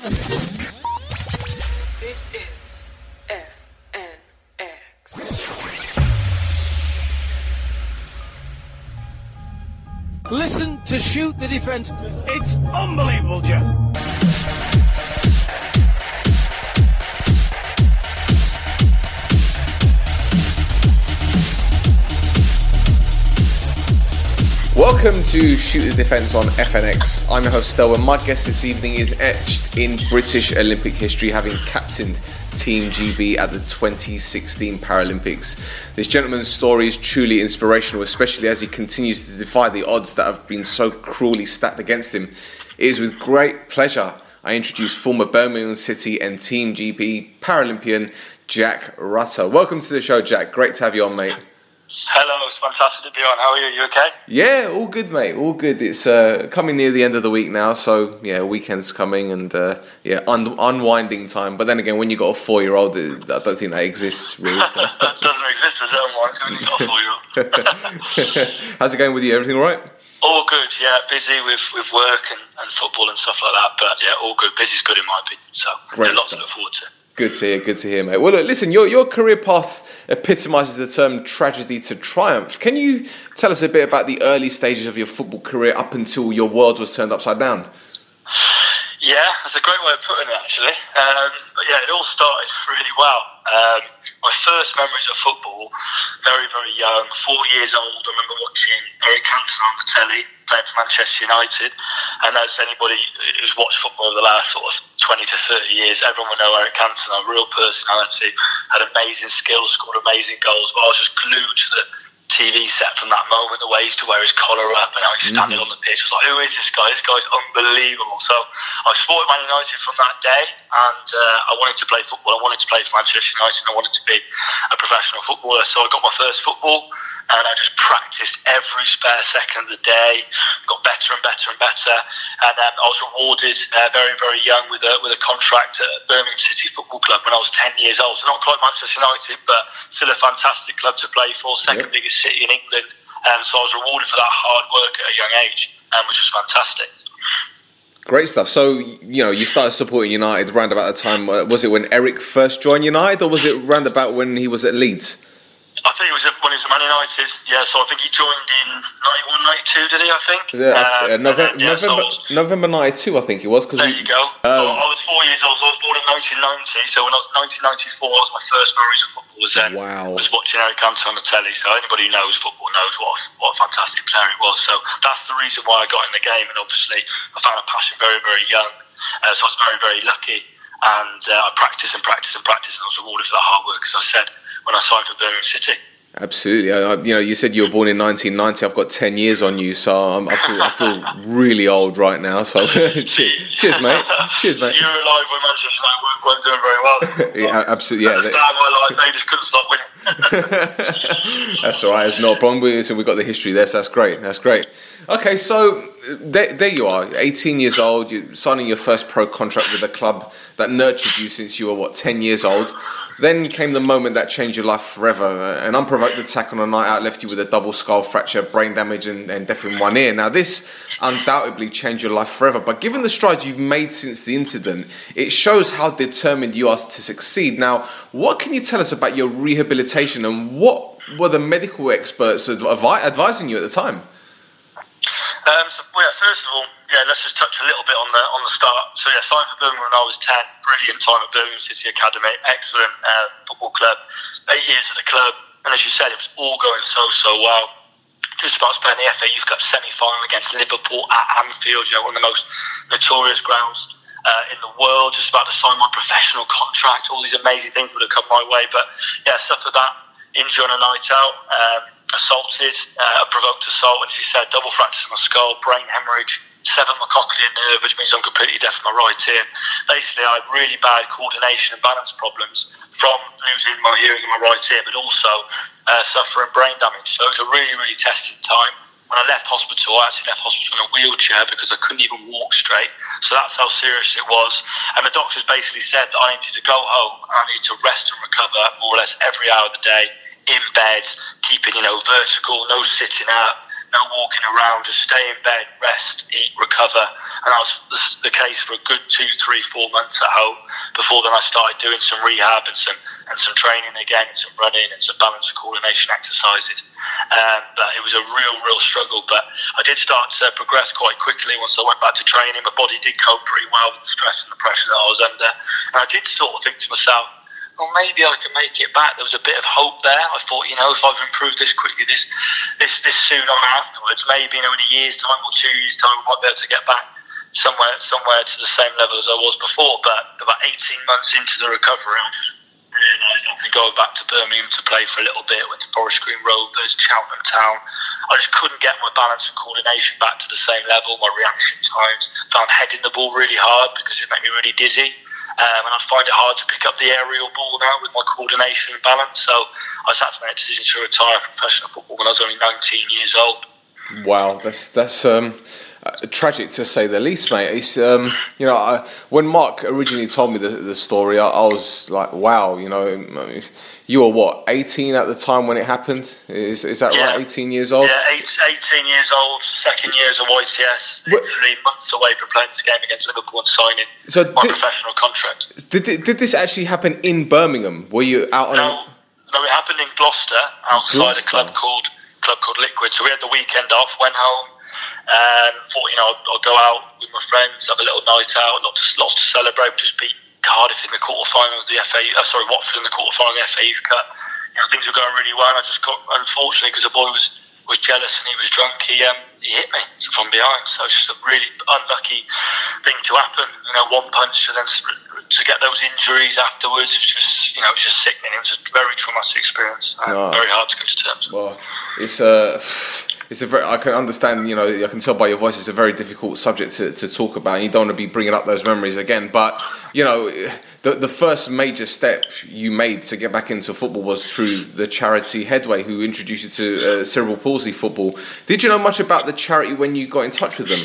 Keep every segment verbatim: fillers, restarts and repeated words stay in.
This is F N X. Listen to Shoot the Defence. It's unbelievable, Jeff. Welcome to Shoot the Defence on F N X. I'm your host Stelwyn. My guest this evening is etched in British Olympic history, having captained Team G B at the twenty sixteen Paralympics. This gentleman's story is truly inspirational, especially as he continues to defy the odds that have been so cruelly stacked against him. It is with great pleasure I introduce former Birmingham City and Team G B Paralympian Jack Rutter. Welcome to the show, Jack. Great to have you on, mate. Hello, it's fantastic to be on. How are you? You okay? Yeah, all good, mate. All good. It's uh, coming near the end of the week now, so yeah, weekend's coming and uh, yeah, un- unwinding time. But then again, when you got a four-year-old, I don't think that exists really. So. It doesn't exist as unwinding when you got a four-year-old. How's it going with you? Everything all right? All good. Yeah, busy with, with work and, and football and stuff like that. But yeah, all good. Busy's good in my opinion. So Great yeah, lots stuff. to look forward to. Good to hear, good to hear, mate. Well, look, listen, your your career path epitomises the term tragedy to triumph. Can you tell us a bit about the early stages of your football career up until your world was turned upside down? Yeah, that's a great way of putting it, actually. Um, but yeah, it all started really well. Um, my first memories of football, very, very young, four years old. I remember watching Eric Cantona on the telly, playing for Manchester United. And as anybody who's watched football over the last sort of twenty to thirty years, everyone will know Eric Cantona, a real personality, had amazing skills, scored amazing goals. But I was just glued to the T V set from that moment, the way he used to wear his collar up and how he's standing mm-hmm. on the pitch. I was like, who is this guy? This guy's unbelievable. So I supported Man United from that day, and uh, I wanted to play football. I wanted to play for Manchester United, and I wanted to be a professional footballer. So I got my first football, and I just practiced every spare second of the day, got better and better and better. And then I was rewarded uh, very, very young with a with a contract at Birmingham City Football Club when I was ten years old. So not quite Manchester United, but still a fantastic club to play for, second yep. biggest city in England. And so I was rewarded for that hard work at a young age, um, which was fantastic. Great stuff. So, you know, you started supporting United round about the time, uh, was it when Eric first joined United, or was it round about when he was at Leeds? I think it was when he was at Man United, yeah, so I think he joined in ninety-one ninety-two, did he, I think? Yeah, um, uh, November, then, yeah, November, so was, November ninety-two, I think it was. Cause there we, you go. Um, so I was four years old, so I was born in nineteen ninety, so when I was nineteen ninety-four, I was my first memories of football was then. Wow. I was watching Eric Cantona on the telly, so anybody who knows football knows what a, what a fantastic player he was. So that's the reason why I got in the game, and obviously I found a passion very, very young, uh, so I was very, very lucky, and uh, I practiced and practiced and practiced, and I was rewarded for that hard work, as I said, when I signed for Birmingham City. Absolutely. I, you know, you said you were born in nineteen ninety. I've got ten years on you, so I'm, I feel I feel really old right now. So cheers, cheers, mate. Cheers, mate. You were alive when Manchester United weren't doing very well. Yeah, absolutely. Yeah. At the start of my life, they just couldn't stop winning. That's all right. It's not a problem. We, so we've got the history there, so that's great. That's great. Okay, so there, there you are, eighteen years old. You're signing your first pro contract with a club that nurtured you since you were, what, ten years old. Then came the moment that changed your life forever. An unprovoked attack on a night out left you with a double skull fracture, brain damage, and, and death in one ear. Now, this undoubtedly changed your life forever. But given the strides you've made since the incident, it shows how determined you are to succeed. Now, what can you tell us about your rehabilitation, and what were the medical experts advi- advising you at the time? Um, so, well, yeah, first of all, yeah, let's just touch a little bit on the on the start. So, yeah, signed for Birmingham when I was ten. Brilliant time at Birmingham City Academy. Excellent uh, football club. Eight years at the club, and as you said, it was all going so so well. Just about to play in the F A Youth Cup semi-final against Liverpool at Anfield. You know, one of the most notorious grounds uh, in the world. Just about to sign my professional contract. All these amazing things would have come my way, but yeah, suffered that injury on a night out. Um, assaulted, uh, a provoked assault, and as you said, double fractures in my skull, brain hemorrhage, severed my cochlear nerve, which means I'm completely deaf in my right ear. Basically, I had really bad coordination and balance problems from losing my hearing in my right ear, but also uh, suffering brain damage. So it was a really, really testing time. When I left hospital, I actually left hospital in a wheelchair because I couldn't even walk straight. So that's how serious it was. And the doctors basically said that I needed to go home and I needed to rest and recover more or less every hour of the day, in bed, keeping, you know, vertical, no sitting up, no walking around, just stay in bed, rest, eat, recover. And that was the, the case for a good two, three, four months at home. Before then I started doing some rehab and some and some training again, some running and some balance and coordination exercises. Um, but it was a real, real struggle. But I did start to progress quite quickly once I went back to training. My body did cope pretty well with the stress and the pressure that I was under. And I did sort of think to myself, well, maybe I can make it back. There was a bit of hope there. I thought, you know, if I've improved this quickly, this this this soon on afterwards, maybe, you know, in a year's time or two years' time, I might be able to get back somewhere somewhere to the same level as I was before. But about eighteen months into the recovery, I just realised I could go back to Birmingham to play for a little bit. Went to Forest Green Rovers, Cheltenham Town. I just couldn't get my balance and coordination back to the same level. My reaction times, found heading the ball really hard because it made me really dizzy. Um, and I find it hard to pick up the aerial ball now with my coordination and balance. So I just had to make a decision to retire from professional football when I was only nineteen years old. Wow, that's that's um, uh, tragic to say the least, mate. It's um, you know, I, when Mark originally told me the, the story, I, I was like, wow, you know, you were what, eighteen at the time when it happened? Is is that yeah. right? eighteen years old? Yeah, eight, eighteen years old, second year as a Y T S, literally months away from playing this game against Liverpool and signing so my did, professional contract. Did did this actually happen in Birmingham? Were you out on? No, no, it happened in Gloucester, outside Gloucester. a club called club called Liquid. So we had the weekend off, went home, and thought, you know, I'll, I'll go out with my friends, have a little night out, lots, lots to celebrate. Just beat Cardiff in the quarter final of the F A. Uh, sorry, Watford in the quarter final of the F A Youth Cup. You know, things were going really well. And I just got, unfortunately, because the boy was was jealous and he was drunk, he um, he hit me from behind. So it's just a really unlucky thing to happen. You know, one punch and then to get those injuries afterwards, was just, you know, it was just sickening. It was a very traumatic experience. Uh, No. Very hard to come to terms. Well, it's a, it's a very. I can understand. You know, I can tell by your voice, it's a very difficult subject to, to talk about. You don't want to be bringing up those memories again. But you know, the the first major step you made to get back into football was through the charity Headway, who introduced you to uh, cerebral palsy football. Did you know much about the charity when you got in touch with them?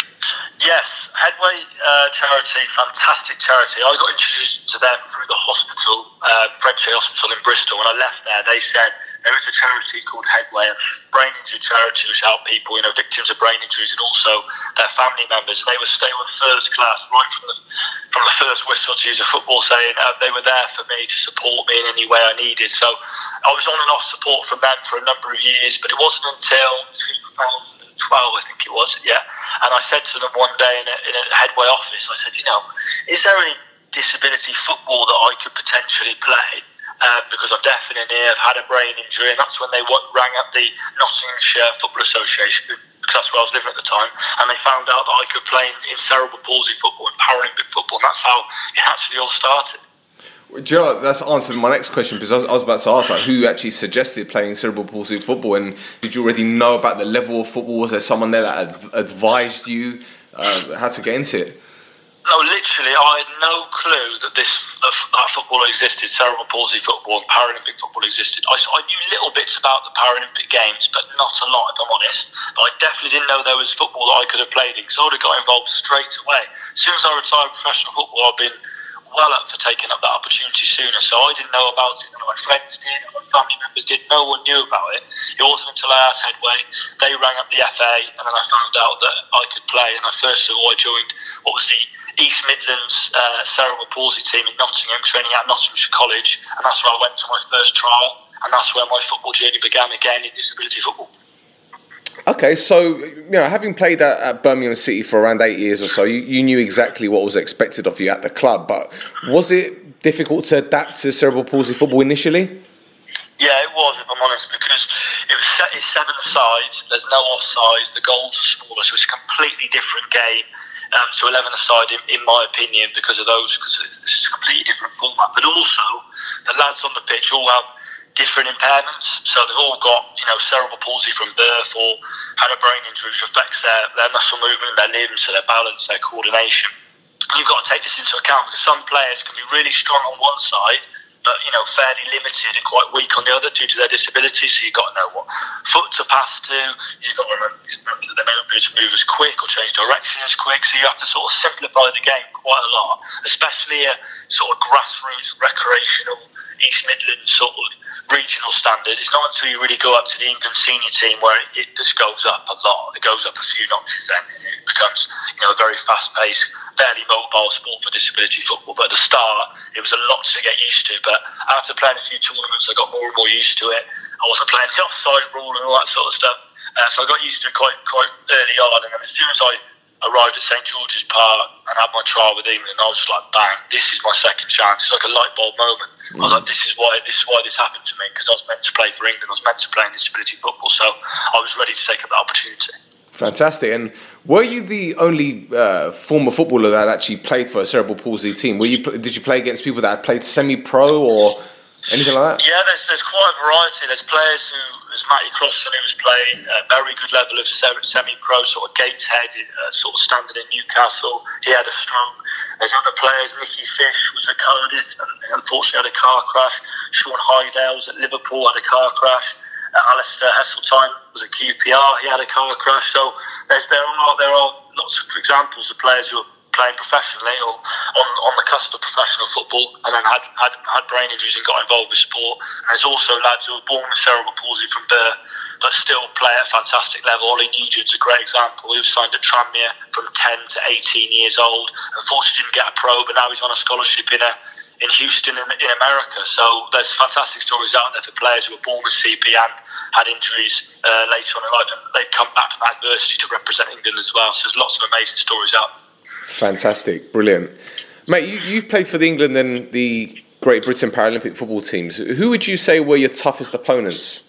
Yes, Headway uh, charity, fantastic charity. I got introduced to them through the hospital, uh, Frenchay Hospital in Bristol. When I left there, they said there is a charity called Headway, a brain injury charity which help people, you know, victims of brain injuries and also their family members. They were they were first class, right from the from the first whistle, to use a football saying. Uh, they were there for me to support me in any way I needed. So I was on and off support from them for a number of years, but it wasn't until two thousand twelve, I think it was, yeah. And I said to them one day in a, in a Headway office, I said, you know, is there any disability football that I could potentially play? Uh, because I'm deaf in an ear, I've had a brain injury, and that's when they w- rang up the Nottinghamshire Football Association, because that's where I was living at the time, and they found out that I could play in, in cerebral palsy football and Paralympic football, and that's how it actually all started. Do you know what, that's answered my next question, because I was, I was about to ask, like, who actually suggested playing cerebral palsy football, and did you already know about the level of football? Was there someone there that ad- advised you uh, how to get into it? No, literally, I had no clue that this that, that football existed, cerebral palsy football and Paralympic football existed. I, I knew little bits about the Paralympic Games, but not a lot, if I'm honest. But I definitely didn't know there was football that I could have played in, because I would have got involved straight away. As soon as I retired from professional football, I've been well up for taking up that opportunity sooner. So I didn't know about it, none of my friends did, none of my family members did, no one knew about it. It wasn't until I asked Headway, they rang up the F A, and then I found out that I could play, and I first of all I joined what was the East Midlands uh, cerebral palsy team in Nottingham, training at Nottinghamshire College, and that's where I went to my first trial, and that's where my football journey began again in disability football. Okay, so, you know, having played at, at Birmingham City for around eight years or so, you, you knew exactly what was expected of you at the club, but was it difficult to adapt to cerebral palsy football initially? Yeah, it was, if I'm honest, because it was set, it's seven-a-side, there's no offsides, the goals are smaller, so it's a completely different game. Um, to eleven-a-side, in, in my opinion, because of those, because it's a completely different format. But also, the lads on the pitch all have different impairments, so they've all got, you know, cerebral palsy from birth or had a brain injury which affects their, their muscle movement, their limbs, so their balance, their coordination. And you've got to take this into account, because some players can be really strong on one side, but, you know, fairly limited and quite weak on the other due to their disability. So you've got to know what foot to pass to. You've got to remember, remember that they may not be able to move as quick or change direction as quick. So you have to sort of simplify the game quite a lot, especially a sort of grassroots, recreational East Midlands sort of regional standard. It's not until you really go up to the England senior team where it, it just goes up a lot. It goes up a few notches, then it becomes, you know, a very fast-paced, fairly mobile sport for disability football. But at the start, it was a lot to get used to. But after playing a few tournaments, I got more and more used to it. I wasn't playing the offside rule and all that sort of stuff, uh, so I got used to it quite quite early on. And then as soon as I arrived at St George's Park and had my trial with England, I was just like, bang, this is my second chance. It's like a light bulb moment. Mm. I was like, this is why this is why this happened to me, because I was meant to play for England. I was meant to play in disability football, so I was ready to take up that opportunity. Fantastic. And were you the only uh, former footballer that actually played for a cerebral palsy team? Were you? Did you play against people that had played semi-pro or anything like that? Yeah, there's there's quite a variety. There's players who, there's Matty Crossan, who was playing a very good level of semi-pro, sort of Gateshead, uh, sort of standard in Newcastle. He had a stroke. There's other players. Nicky Fish was at Cardiff and unfortunately had a car crash. Sean Hydale was at Liverpool, had a car crash. Uh, Alistair Heseltine was at Q P R. He had a car crash. So there's, there are there are lots of examples of players who are playing professionally or on, on the cusp of professional football and then had, had had brain injuries and got involved with sport. And there's also lads who were born with cerebral palsy from birth but still play at a fantastic level. Ollie Nugent's a great example. He was signed at Tranmere from ten to eighteen years old. Unfortunately didn't get a pro, but now he's on a scholarship in a in Houston in, in America. So there's fantastic stories out there for players who were born with C P and had injuries uh, later on in life, and they've come back from adversity to represent England as well. So there's lots of amazing stories out. Fantastic, brilliant. Mate, you, you've played for the England and the Great Britain Paralympic football teams. Who would you say were your toughest opponents?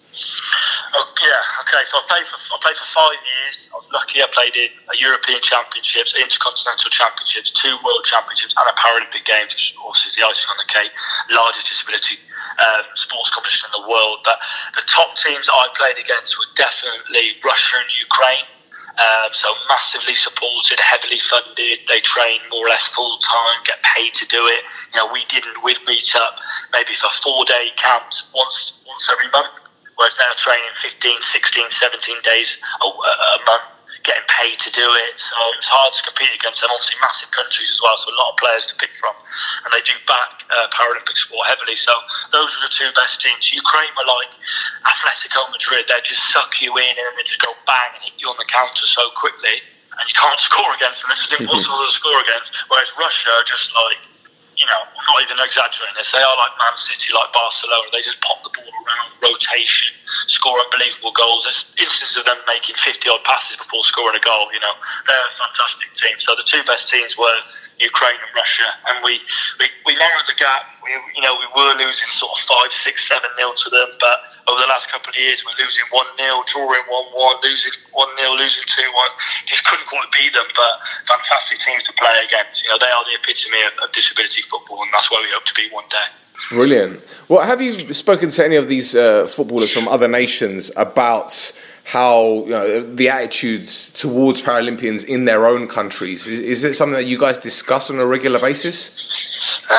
Oh, yeah, okay, so I played for I played for five years. I was lucky. I played in a European Championships, Intercontinental Championships, two World Championships, and a Paralympic Games, which obviously is the icing on the cake, largest disability um, sports competition in the world. But the top teams I played against were definitely Russia and Ukraine. Um, so massively supported, heavily funded. They train more or less full time, get paid to do it. You know, we didn't. We'd meet up maybe for four day camps once once every month, whereas they're training fifteen, sixteen, seventeen days a, a month, getting paid to do it. So it's hard to compete against them. Obviously, massive countries as well, so a lot of players to pick from, and they do back uh, Paralympic sport heavily. So those are the two best teams. Ukraine were like Atletico Madrid. They just suck you in and they just go bang and hit you on the counter so quickly, and you can't score against them. It's just impossible to score against. Whereas Russia are just like, you know, I'm not even exaggerating this, they are like Man City, like Barcelona. They just pop the ball around, rotation, score unbelievable goals. There's instances of them making fifty odd passes before scoring a goal. You know, they're a fantastic team. So the two best teams were Ukraine and Russia, and we, we, we narrowed the gap. We, you know, we were losing sort of five, six, seven nil to them, but over the last couple of years, we're losing one nil, drawing one one, losing one nil, losing two one. Just couldn't quite beat them, but fantastic teams to play against. You know, they are the epitome of, of disability football, and that's where we hope to be one day. Brilliant. Well, have you spoken to any of these uh, footballers from other nations about how, you know, the attitude towards Paralympians in their own countries? Is, is it something that you guys discuss on a regular basis? Um,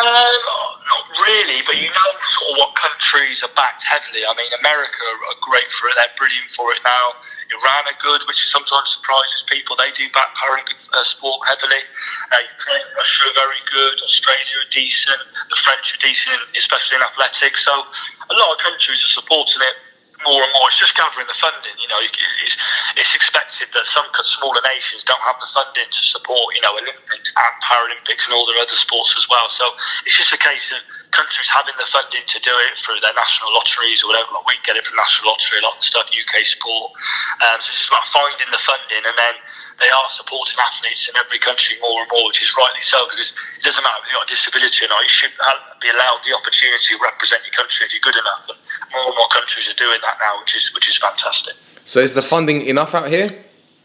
not really, but you know sort of what countries are backed heavily. I mean, America are great for it. They're brilliant for it now. Iran are good, which sometimes surprises people. They do back Paralympic uh, sport heavily. Uh, Ukraine and Russia are very good. Australia are decent. The French are decent, especially in athletics. So a lot of countries are supporting it more and more. It's just gathering the funding. You know, it's, it's expected that some smaller nations don't have the funding to support, you know, Olympics and Paralympics and all their other sports as well. So it's just a case of countries having the funding to do it through their national lotteries or whatever. Like we get it from National Lottery, a lot of stuff, U K Sport. Um, so it's just about finding the funding, and then they are supporting athletes in every country more and more, which is rightly so, because it doesn't matter if you've got a disability or not. You should be allowed the opportunity to represent your country if you're good enough. But more and more countries are doing that now, which is which is fantastic. So is the funding enough out here?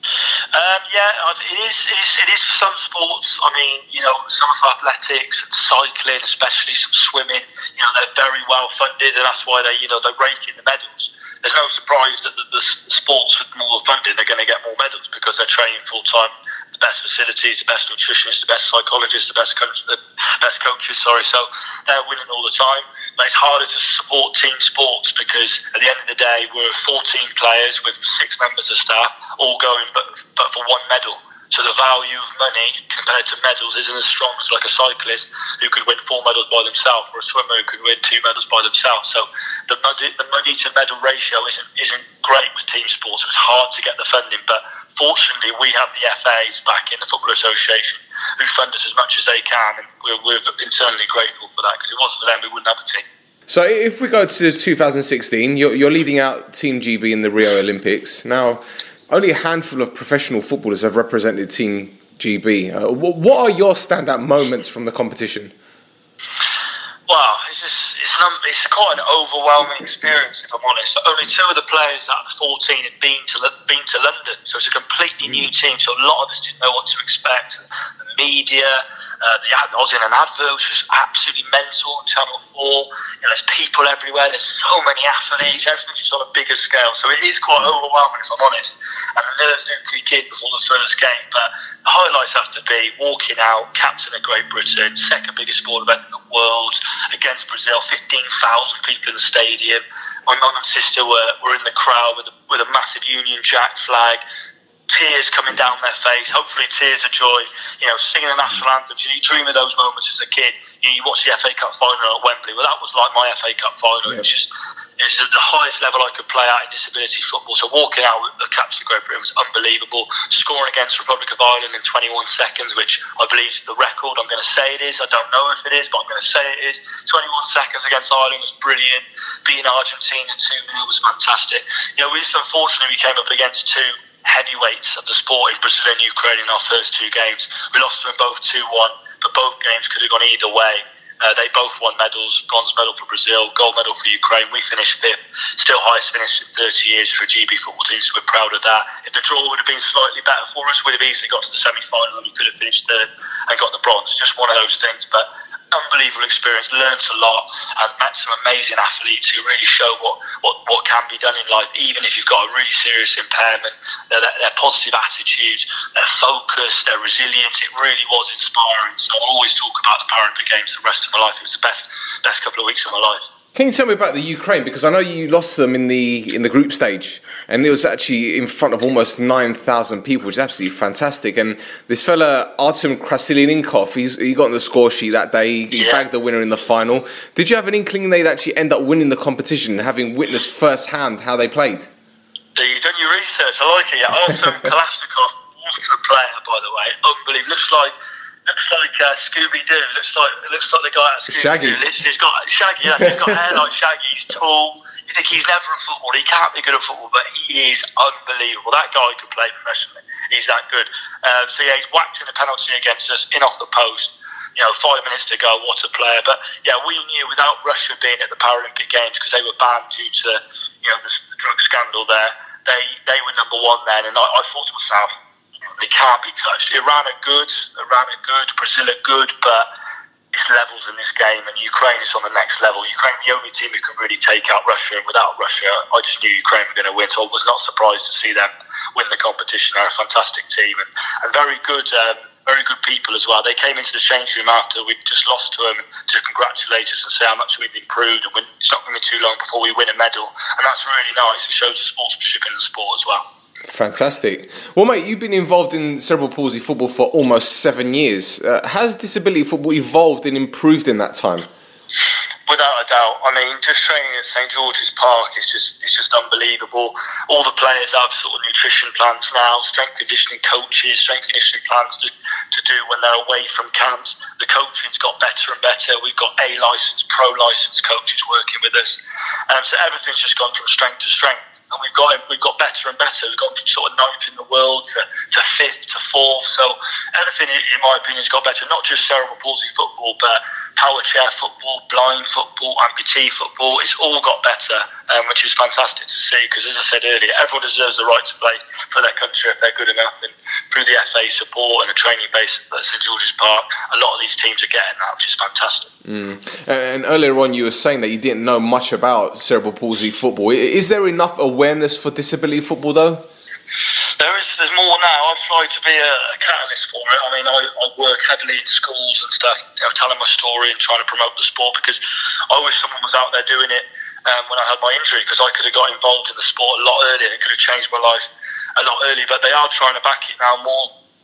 Um, yeah, it is, it is. It is for some sports. I mean, you know, some of athletics, cycling, especially some swimming. You know, they're very well funded, and that's why they, you know, they're raking the medals. There's no surprise that the, the sports with more funding, they're going to get more medals because they're training full time. The best facilities, the best nutritionists, the best psychologists, the best coach, the best coaches. Sorry, so they're winning all the time. But it's harder to support team sports because at the end of the day, we're fourteen players with six members of staff, all going but but for one medal. So the value of money compared to medals isn't as strong as like a cyclist who could win four medals by themselves, or a swimmer who could win two medals by themselves. So the money, the money to medal ratio isn't isn't great with team sports. So it's hard to get the funding, but fortunately we have the F As back in the Football Association who fund us as much as they can, and we're, we're internally grateful for that, because if it wasn't for them we wouldn't have a team. So if we go to two thousand sixteen, you're, you're leading out Team G B in the Rio Olympics. Now, only a handful of professional footballers have represented Team G B. Uh, what, what are your standout moments from the competition? Well, it's just it's, an, it's quite an overwhelming experience, if I'm honest. Only two of the players out of fourteen had been to been to London, so it's a completely mm. new team. So a lot of us didn't know what to expect. The media, uh, the ad, I was in an advert which was absolutely mental on Channel Four. You know, there's people everywhere. There's so many athletes. Everything's just on a bigger scale. So it is quite overwhelming, if I'm honest. And the nerves do kick in before the first game. But the highlights have to be walking out, captain of Great Britain, second biggest sport event in the world, against Brazil, fifteen thousand people in the stadium. My mum and sister were, were in the crowd with a, with a massive Union Jack flag. Tears coming down their face, hopefully tears of joy, you know, singing the national anthem. You dream of those moments as a kid. You, you watch the F A Cup final at Wembley. Well, that was like my F A Cup final. Yeah. It was just, it was at the highest level I could play at in disability football. So walking out with the captain of Great Britain was unbelievable. Scoring against Republic of Ireland in twenty-one seconds, which I believe is the record. I'm going to say it is. I don't know if it is, but I'm going to say it is. twenty-one seconds against Ireland was brilliant. Beating Argentina two nil was fantastic. You know, we just unfortunately we came up against two heavyweights of the sport in Brazil and Ukraine in our first two games. We lost to them both two one, but both games could have gone either way. Uh, they both won medals, bronze medal for Brazil, gold medal for Ukraine. We finished fifth, still highest finish in thirty years for a G B football team, so we're proud of that. If the draw would have been slightly better for us, we'd have easily got to the semi-final and we could have finished third and got the bronze. Just one of those things, but unbelievable experience, learned a lot and met some amazing athletes who really show what, what, what can be done in life, even if you've got a really serious impairment. Their, their, their positive attitudes, their focus, their resilience, it really was inspiring. So I'll always talk about the Paralympic Games the rest of my life. It was the best best couple of weeks of my life. Can you tell me about the Ukraine? Because I know you lost them in the in the group stage, and it was actually in front of almost nine thousand people, which is absolutely fantastic. And this fella, Artem Krasilinkov, he's, he got on the score sheet that day. He yeah. bagged the winner in the final. Did you have an inkling they'd actually end up winning the competition, having witnessed firsthand how they played? You've done your research. I like it. Artem Kalashnikov, monster player, by the way. Unbelievable. Looks like... Looks like uh, Scooby Doo. Looks like looks like the guy at Scooby Shaggy. Doo. He's got Shaggy. Yes, he's got hair like Shaggy. He's tall. You think he's never a footballer. He can't be good at football, but he is unbelievable. That guy could play professionally. He's that good. Um, so yeah, he's whacked in a penalty against us, in off the post. You know, five minutes to go. What a player! But yeah, we knew without Russia being at the Paralympic Games, because they were banned due to you know the, the drug scandal there. They they were number one then, and I, I thought to myself, they can't be touched. Iran are good, Iran are good, Brazil are good, but it's levels in this game, and Ukraine is on the next level. Ukraine are the only team who can really take out Russia, and without Russia, I just knew Ukraine were going to win, so I was not surprised to see them win the competition. They're a fantastic team, and, and very good um, very good people as well. They came into the change room after we'd just lost to them to congratulate us and say how much we've improved, and it's not going to be too long before we win a medal, and that's really nice. It shows the sportsmanship in the sport as well. Fantastic. Well, mate, you've been involved in cerebral palsy football for almost seven years. Uh, has disability football evolved and improved in that time? Without a doubt. I mean, just training at St George's Park is just it's just unbelievable. All the players have sort of nutrition plans now, strength conditioning coaches, strength conditioning plans to, to do when they're away from camps. The coaching's got better and better. We've got A licensed, pro licensed coaches working with us. Um, so everything's just gone from strength to strength. And we've got we've got better and better. We've gone from sort of ninth in the world to, to fifth to fourth. So everything, in my opinion, has got better. Not just cerebral palsy football, but power chair football, blind football, amputee football. It's all got better, um, which is fantastic to see. Because as I said earlier, everyone deserves the right to play for their country if they're good enough. And through the F A support and the training base at St George's Park, a lot of these teams are getting that, which is fantastic. Mm. And earlier on, you were saying that you didn't know much about cerebral palsy football. Is there enough awareness for disability football, though? There is. There's more now. I've tried to be a, a catalyst for it. I mean, I, I work heavily in schools and stuff, you know, telling my story and trying to promote the sport, because I wish someone was out there doing it um, when I had my injury, because I could have got involved in the sport a lot earlier. It could have changed my life a lot earlier. But they are trying to back it now more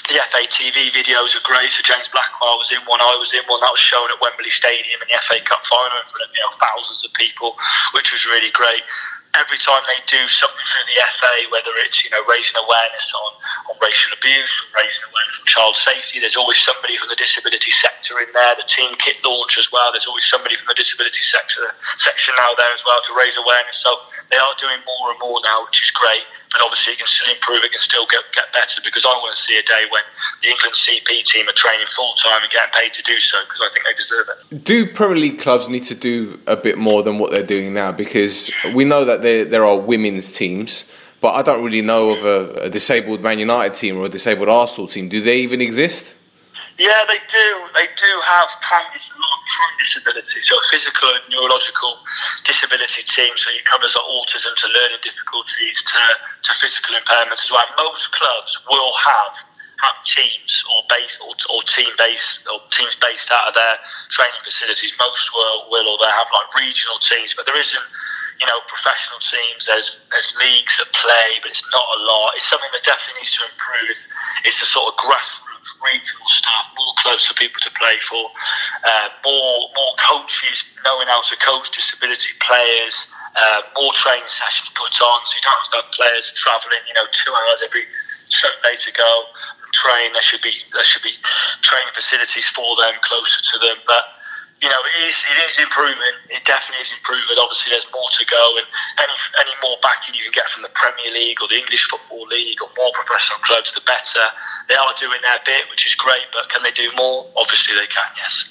The F A T V videos are great. So James Blackwell was in one, I was in one. That was shown at Wembley Stadium in the F A Cup final in front of, you know, thousands of people, which was really great. Every time they do something through the F A, whether it's, you know, raising awareness on, on racial abuse, raising awareness on child safety, there's always somebody from the disability sector in there. The team kit launch as well, there's always somebody from the disability sector section now there as well to raise awareness. So they are doing more and more now, which is great. But obviously it can still improve, it can still get, get better, because I want to see a day when the England C P team are training full-time and getting paid to do so, because I think they deserve it. Do Premier League clubs need to do a bit more than what they're doing now? Because we know that there there are women's teams, but I don't really know of a, a disabled Man United team or a disabled Arsenal team. Do they even exist? Yeah, they do. They do have pan, a lot of pan disability, so physical and neurological disability teams. So it covers like autism to learning difficulties to, to physical impairments as well. Most clubs will have have teams or base or, or team based or teams based out of their training facilities. Most will will or they have like regional teams, but there isn't, you know, professional teams. There's there's leagues that play, but it's not a lot. It's something that definitely needs to improve. It's, it's the sort of grassroots regional staff, more clubs for people to play for, uh, more more coaches knowing how to coach disability players, uh, more training sessions put on, so you don't have to have players travelling, you know, two hours every Sunday to go and train. There should be there should be training facilities for them closer to them, but you know, it is it is improving. It definitely is improving. Obviously, there's more to go, and any any more backing you can get from the Premier League or the English Football League or more professional clubs, the better. They are doing their bit, which is great, but can they do more? Obviously, they can. Yes.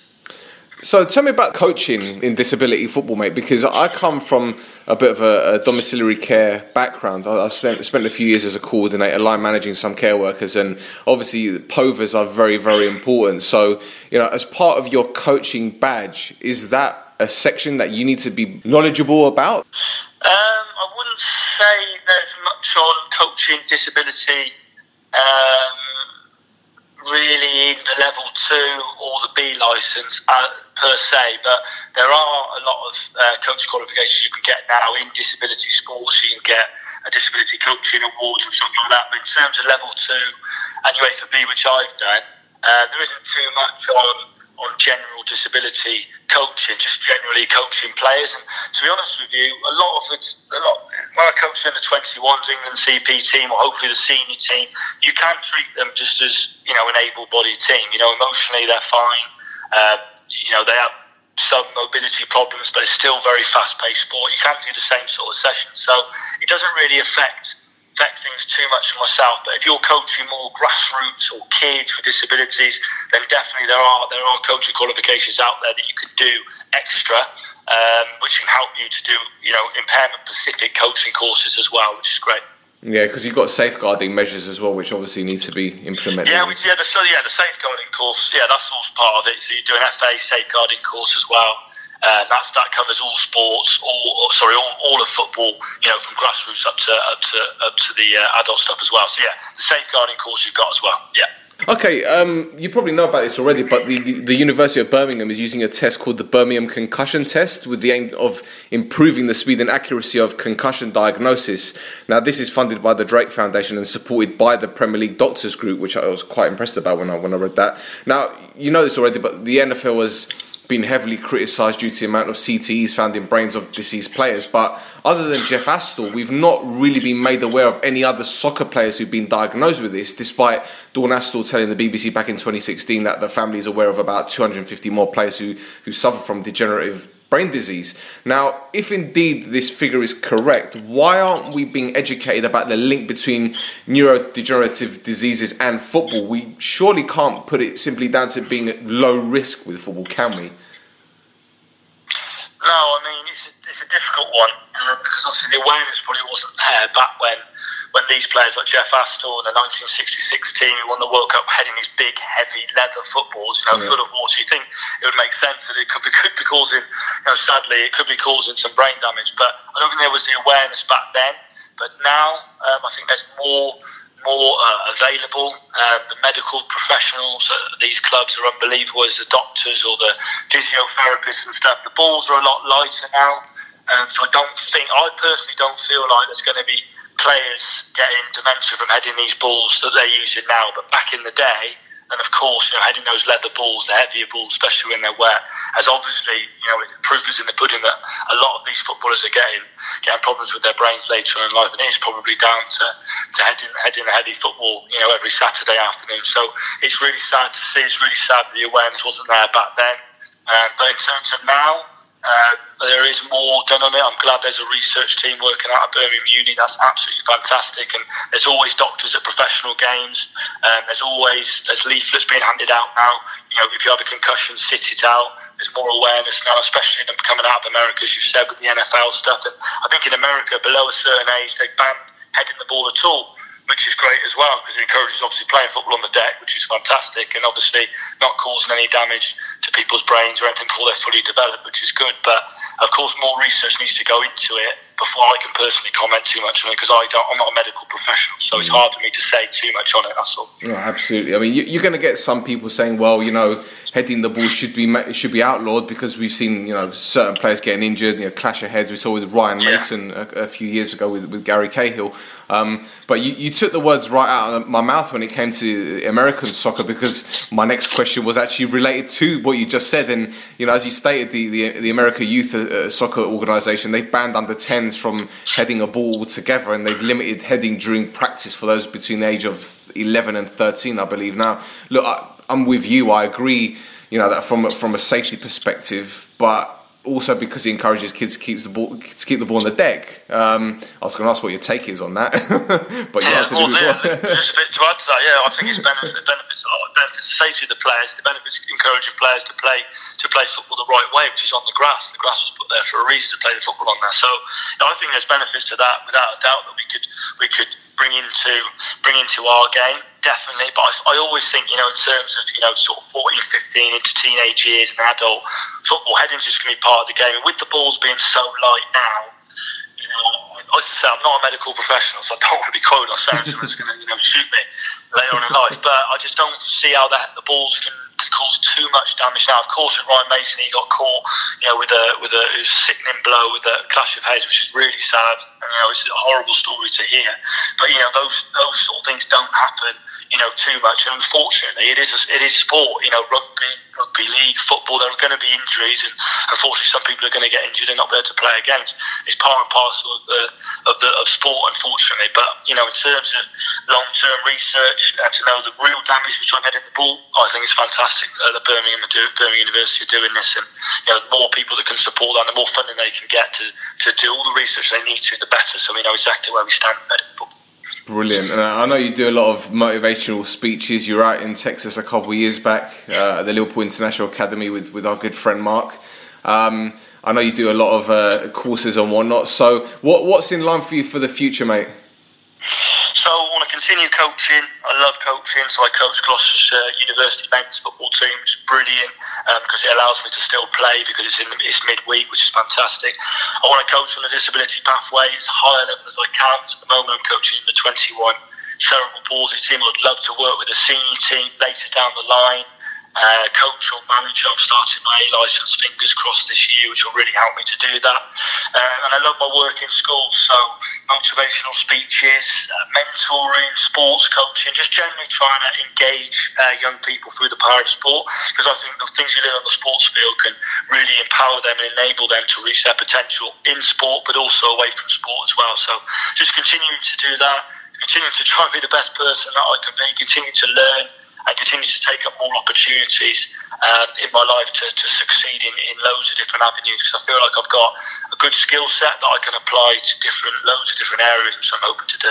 So tell me about coaching in disability football, mate, because I come from a bit of a, a domiciliary care background. I, I spent, spent a few years as a coordinator, line managing some care workers, and obviously P O Vs are very, very important. So, you know, as part of your coaching badge, is that a section that you need to be knowledgeable about? Um, I wouldn't say there's much on coaching disability um, really in the level two or the B licence uh, per se, but there are a lot of uh, coach qualifications you can get now in disability sports. You can get a disability coaching awards and something like that. But in terms of level two and U A F B, which I've done, uh, there isn't too much on on general disability coaching, just generally coaching players. And to be honest with you, a lot of it, a lot when I coach in the twenty-ones England C P team or hopefully the senior team, you can treat them just as, you know, an able-bodied team. You know, emotionally they're fine. Uh, you know, they have some mobility problems, but it's still very fast-paced sport. You can do the same sort of sessions, so it doesn't really affect affect things too much for myself. But if you're coaching more grassroots or kids with disabilities, then definitely there are there are coaching qualifications out there that you can do extra, um, which can help you to do, you know, impairment-specific coaching courses as well, which is great. Yeah, because you've got safeguarding measures as well, which obviously need to be implemented. Yeah, we, yeah, the, so yeah, the safeguarding course, yeah, that's all part of it. So you do an F A safeguarding course as well. Uh, that's that covers all sports, all sorry, all, all of football. You know, from grassroots up to up to up to the uh, adult stuff as well. So yeah, the safeguarding course you've got as well. Yeah. Okay, um, you probably know about this already, but the, the, the University of Birmingham is using a test called the Birmingham Concussion Test with the aim of improving the speed and accuracy of concussion diagnosis. Now, this is funded by the Drake Foundation and supported by the Premier League Doctors Group, which I was quite impressed about when I when I read that. Now, you know this already, but the N F L has been heavily criticised due to the amount of C T Es found in brains of deceased players. But other than Jeff Astle, we've not really been made aware of any other soccer players who've been diagnosed with this, despite Dawn Astle telling the B B C back in twenty sixteen that the family is aware of about two hundred fifty more players who, who suffer from degenerative brain disease. Now, if indeed this figure is correct, why aren't we being educated about the link between neurodegenerative diseases and football? We surely can't put it simply down to being at low risk with football, can we? No, I mean, it's a, it's a difficult one, uh, because obviously the awareness probably wasn't there back when when these players like Jeff Astle and the nineteen sixty-six team who won the World Cup heading these big, heavy leather footballs, you know, yeah. full of water. You think it would make sense that it could be, could be causing, you know, sadly, it could be causing some brain damage. But I don't think there was the awareness back then. But now, um, I think there's more more uh, available. Uh, the medical professionals at these clubs are unbelievable, as the doctors or the physiotherapists and stuff. The balls are a lot lighter now. Um, so I don't think, I personally don't feel like there's going to be players getting dementia from heading these balls that they're using now, but back in the day, and of course, you know, heading those leather balls, the heavier balls, especially when they're wet, has obviously, you know, proof is in the pudding that a lot of these footballers are getting getting problems with their brains later on in life, and it is probably down to, to heading, heading a heavy football, you know, every Saturday afternoon. So it's really sad to see. It's really sad that the awareness wasn't there back then. Um, but in terms of now, Uh, there is more done on it. I'm glad there's a research team working out at Birmingham Uni. That's absolutely fantastic. And there's always doctors at professional games. Um, there's always there's leaflets being handed out now. You know, if you have a concussion, sit it out. There's more awareness now, especially them coming out of America, as you said, with the N F L stuff. And I think in America, below a certain age, they banned heading the ball at all, which is great as well, because it encourages obviously playing football on the deck, which is fantastic, and obviously not causing any damage to people's brains or anything before they're fully developed, which is good. But of course, more research needs to go into it before I can personally comment too much on it, because I don't, I'm not a medical professional, so it's hard for me to say too much on it. That's all. No, absolutely. I mean, you, you're going to get some people saying, "Well, you know, heading the ball should be should be outlawed because we've seen, you know, certain players getting injured. You know, clash of heads. We saw with Ryan Yeah. Mason a, a few years ago with, with Gary Cahill. Um, but you, you took the words right out of my mouth when it came to American soccer, because my next question was actually related to what you just said. And you know, as you stated, the the, the America Youth uh, Soccer Organisation, they've banned under tens from heading a ball altogether, and they've limited heading during practice for those between the age of eleven and thirteen, I believe. Now, look, I, I'm with you. I agree. You know, that from from a safety perspective, but also because it encourages kids to keep the ball to keep the ball on the deck. Um, I was going to ask what your take is on that, but you yeah, answered well, it yeah, before. just a bit to add to that. Yeah, I think it's benefits. It benefits a lot. It benefits the safety of the players. It benefits encouraging players to play to play football the right way, which is on the grass. The grass was put there for a reason, to play the football on there. So you know, I think there's benefits to that, without a doubt, that we could we could bring into bring into our game, definitely. But I, I always think, you know, in terms of, you know, sort of fourteen, fifteen into teenage years and adult football, heading's just going to be part of the game. And with the balls being so light now, you know, I was to say I'm not a medical professional, so I don't want to be quoted on saying someone's going to, you know, shoot me later on in life. But I just don't see how that the balls can, can cause too much damage now. Of course, with Ryan Mason, he got caught, you know, with a with a sickening blow with a clash of heads, which is really sad. And, you know, it's a horrible story to hear. But you know, those those sort of things don't happen, you know, too much. And unfortunately, it is a, it is sport. You know, rugby, rugby league, football. There are going to be injuries, and unfortunately, some people are going to get injured and not be able to play again. It's, it's part and parcel of the of the of sport, unfortunately. But you know, in terms of long term research and to know the real damage which I'm heading the ball, I think it's fantastic uh, that Birmingham are do, Birmingham University are doing this, and you know, the more people that can support that, the more funding they can get to to do all the research they need to, the better. So we know exactly where we stand in football. Brilliant. And I know you do a lot of motivational speeches. You were out in Texas a couple of years back uh, at the Liverpool International Academy with, with our good friend Mark. Um, I know you do a lot of uh, courses and whatnot. So what what's in line for you for the future, mate? So I want to continue coaching. I love coaching, so I coach Gloucester's uh, University men's football team, which is brilliant um, because it allows me to still play because it's in it's midweek, which is fantastic. I want to coach on the disability pathway as high a level as I can. So at the moment I'm coaching the twenty-one cerebral palsy team. I'd love to work with a senior team later down the line. Uh, coach or manager, I'm starting my A licence, fingers crossed, this year, which will really help me to do that. Uh, and I love my work in school, so motivational speeches, uh, mentoring, sports coaching, just generally trying to engage uh, young people through the power of sport, because I think the things you learn on the sports field can really empower them and enable them to reach their potential in sport, but also away from sport as well. So just continuing to do that, continuing to try and be the best person that I can be, continuing to learn, and continue to take up more opportunities um, in my life to, to succeed in, in loads of different avenues, because I feel like I've got a good skill set that I can apply to different loads of different areas, which I'm hoping to do.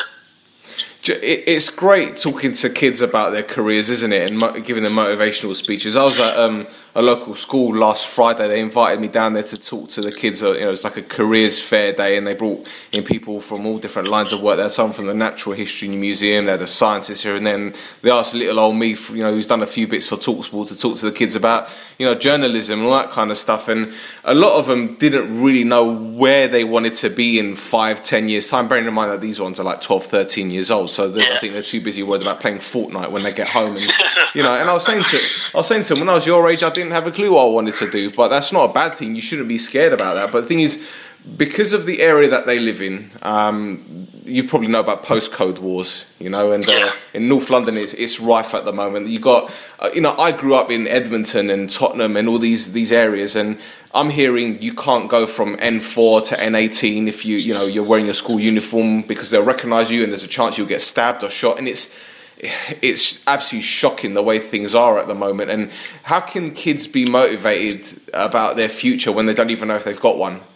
It's great talking to kids about their careers, isn't it, and mo- giving them motivational speeches. I was at um, a local school last Friday. They invited me down there to talk to the kids. You know, it's like a careers fair day, and they brought in people from all different lines of work. They had some from the Natural History Museum. They had a scientist here, and then they asked little old me, you know, who's done a few bits for TalkSport, to talk to the kids about, you know, journalism and all that kind of stuff. And a lot of them didn't really know where they wanted to be in five, ten years' time. Bearing in mind that these ones are like twelve, thirteen years old, so yeah. I think they're too busy worried about playing Fortnite when they get home. And you know, and I was saying to, I was saying to them, when I was your age, I didn't have a clue what I wanted to do, but that's not a bad thing. You shouldn't be scared about that. But the thing is, because of the area that they live in, um, you probably know about postcode wars, you know, and Yeah. uh, in North London it's it's rife at the moment. You got, uh, you know, I grew up in Edmonton and Tottenham and all these these areas, and I'm hearing you can't go from N four to N eighteen if you you know you're wearing your school uniform because they'll recognise you and there's a chance you'll get stabbed or shot, and it's it's absolutely shocking the way things are at the moment. And how can kids be motivated about their future when they don't even know if they've got one?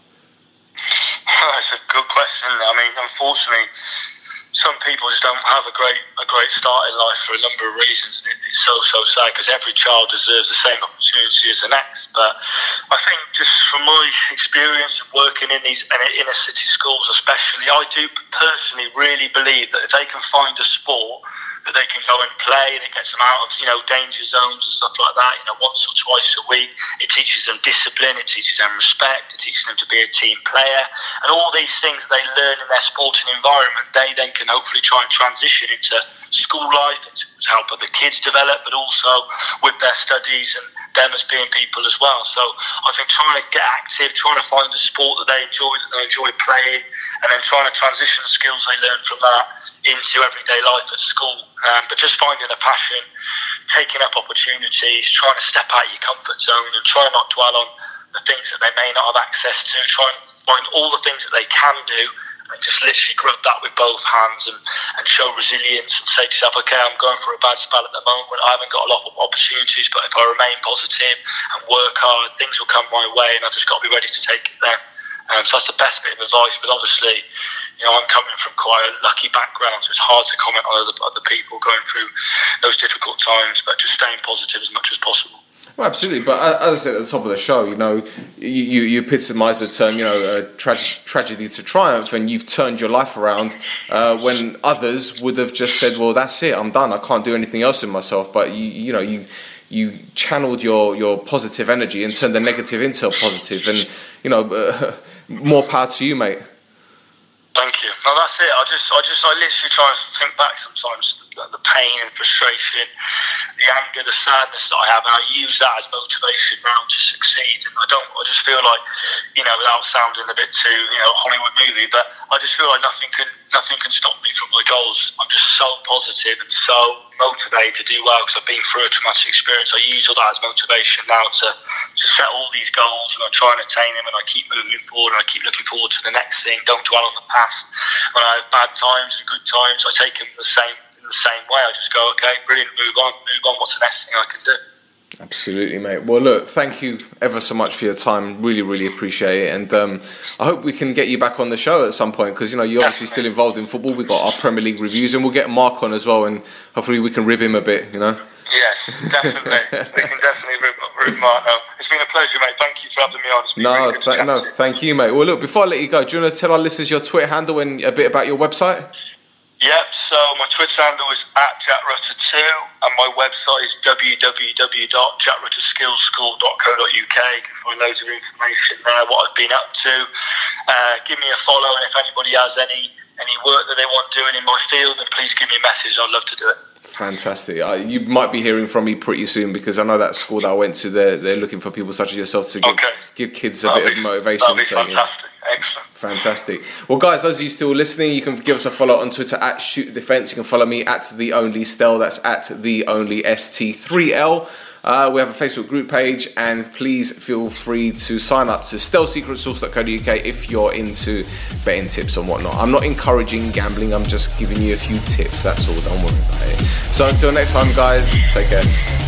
That's a good question. I mean, unfortunately, some people just don't have a great a great start in life for a number of reasons. And it, it's so, so sad because every child deserves the same opportunity as the next. But I think just from my experience of working in these inner city schools especially, I do personally really believe that if they can find a sport that they can go and play and it gets them out of, you know, danger zones and stuff like that, you know, once or twice a week. It teaches them discipline, it teaches them respect, it teaches them to be a team player. And all these things they learn in their sporting environment, they then can hopefully try and transition into school life and to help other kids develop, but also with their studies and them as being people as well. So I think trying to get active, trying to find a sport that they enjoy, that they enjoy playing, and then trying to transition the skills they learn from that into everyday life at school. Um, but just finding a passion, taking up opportunities, trying to step out of your comfort zone and try not to dwell on the things that they may not have access to. Try and find all the things that they can do and just literally grab that with both hands and, and show resilience and say to yourself, okay, I'm going for a bad spell at the moment. I haven't got a lot of opportunities, but if I remain positive and work hard, things will come my way, and I've just got to be ready to take it then. Um, so that's the best bit of advice. But obviously, you know, I'm coming from quite a lucky background, so it's hard to comment on other, other people going through those difficult times, but just staying positive as much as possible. Well, absolutely. But as I said at the top of the show, you know, you, you, you epitomise the term, you know, uh, tra- tragedy to triumph, and you've turned your life around uh, when others would have just said, well, that's it, I'm done, I can't do anything else with myself. But, you, you know, you you channeled your, your positive energy and turned the negative into a positive, and, you know, uh, more power to you, mate. Thank you. No, that's it. I just, I just, I literally try and think back sometimes the, the pain and frustration, the anger, the sadness that I have, and I use that as motivation now to succeed. And I don't, I just feel like, you know, without sounding a bit too, you know, Hollywood movie, but I just feel like nothing can, nothing can stop me from my goals. I'm just so positive and so motivated to do well because I've been through a traumatic experience. I use all that as motivation now to, to set all these goals, and I try and attain them, and I keep moving forward, and I keep looking forward to the next thing. Don't dwell on the past. When I have bad times and good times, I take them the same in the same way. I just go, okay, brilliant, move on, move on. What's the next thing I can do? Absolutely, mate. Well, look, thank you ever so much for your time. Really, really appreciate it. And um, I hope we can get you back on the show at some point because, you know, you're obviously still involved in football. We've got our Premier League reviews and we'll get Mark on as well. And hopefully we can rib him a bit, you know? Yes, definitely. We can definitely rib, rib Mark. No, it's been a pleasure, mate. Thank you for having me on. It's been no, really good th- no, thank you, mate. Well, look, before I let you go, do you want to tell our listeners your Twitter handle and a bit about your website? Yep, so my Twitter handle is at Jack Rutter two, and my website is w w w dot jack rutter skills school dot co dot u k. You can find loads of information there, what I've been up to. Uh, give me a follow, and if anybody has any, any work that they want doing in my field, then please give me a message. I'd love to do it. Fantastic. Uh, you might be hearing from me pretty soon because I know that school that I went to, they're, they're looking for people such as yourself to give, okay. give kids a that'll bit be, of motivation. That'll be so, fantastic. Yeah. Excellent. Fantastic. Well, guys, those of you still listening, you can give us a follow on Twitter at Shoot Defence. You can follow me at The Only Stel. That's at The Only S T three L. Uh, we have a Facebook group page, and please feel free to sign up to stel secret sauce dot co dot u k if you're into betting tips and whatnot. I'm not encouraging gambling, I'm just giving you a few tips, that's all, don't worry about it. So until next time, guys, take care.